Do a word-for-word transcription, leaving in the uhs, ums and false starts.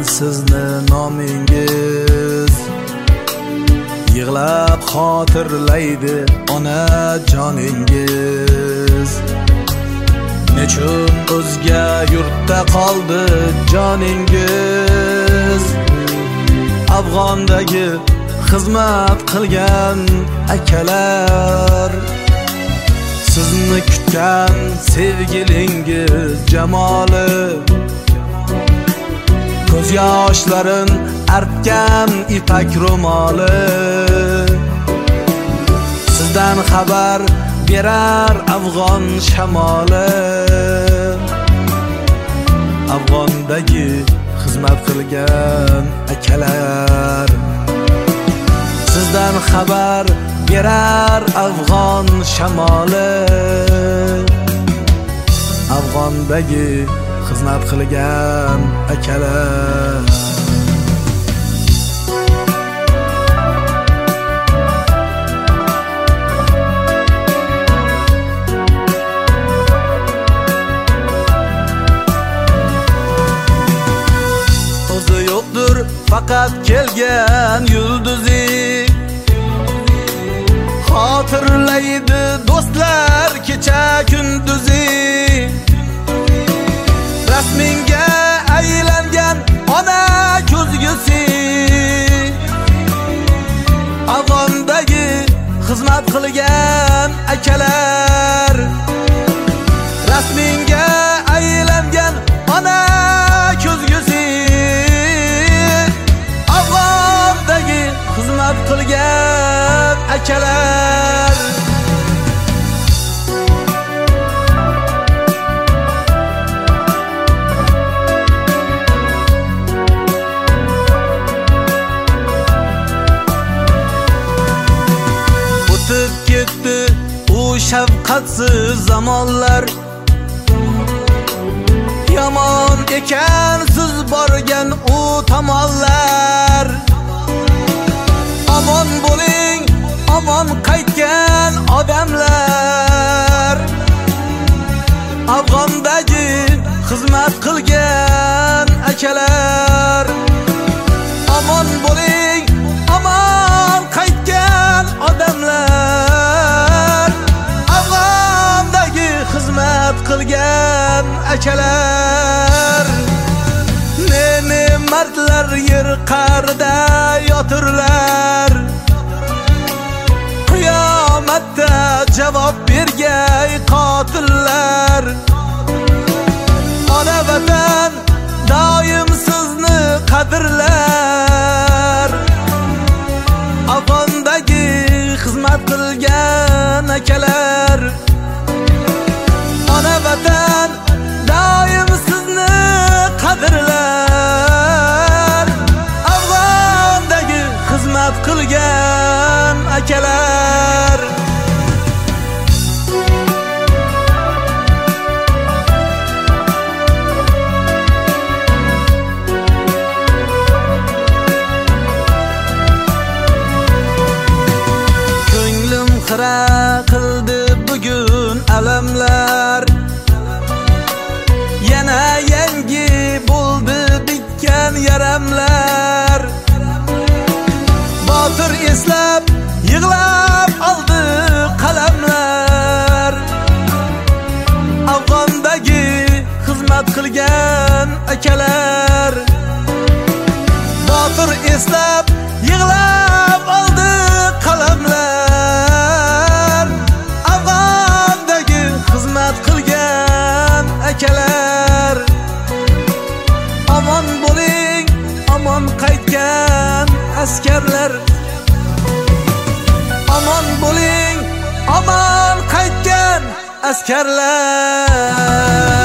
sizni nomingiz, yig'lab xotirlaydi ona joningiz. Nechun o'zga yurtda qoldi joningiz? Afg'ondagi xizmat qilgan akalar, sizni kutgan sevgilingiz jamoli, ko'z yoshlarin artgan ipak ro'moli, sizdan xabar berar afg'on shamoli. Afg'ondagi xizmat qilgan akalar, sizdan xabar berar afg'on shamoli. Afg'ondagi xizmat qilgan akalar. O'zi yo'qdir faqat kelgan yulduzi, xotirlaydi do'stlar kecha kunduzi. Rasminga aylangan ona ko'zgusi, Afg'ondagi xizmat qilgan akalar. Rasminga aylangan ona ko'zgusi, Afg'ondagi xizmat qilgan akalar. O'tib ketdi u shafqatsiz zamonlar, yomon ekan siz borgan u tomonlar. Omon bo'ling, omon qaytgan odamlar, Afg'ondagi xizmat qilgan akalar. Omon bo'ling, omon qaytgan odamlar, Afg'ondagi xizmat qilgan akalar. Ne-ne mardlar yer qa'rida yotirlar, qiyomatda javob bergay qotillar. Ona vatan doim sizni qadrlar, Afg'ondagi xizmat qilgan akalar. Ona vatan doim sizni qadrlar, Afg'ondagi xizmat qilgan akalar. Ko'nglim xira qildi bugun alamlar, yana yangi bo'ldi bitgan yaramlar. Botir eslab yig'lab oldi qalamlar, Afg'ondagi xizmat qilgan akalar. Botir eslab yig'lab oldi qalamlar, Afg'ondagi xizmat qilgan akalar. Omon bo'ling, omon qaytgan askarlar. Omon bo'ling, omon qaytgan askarlar.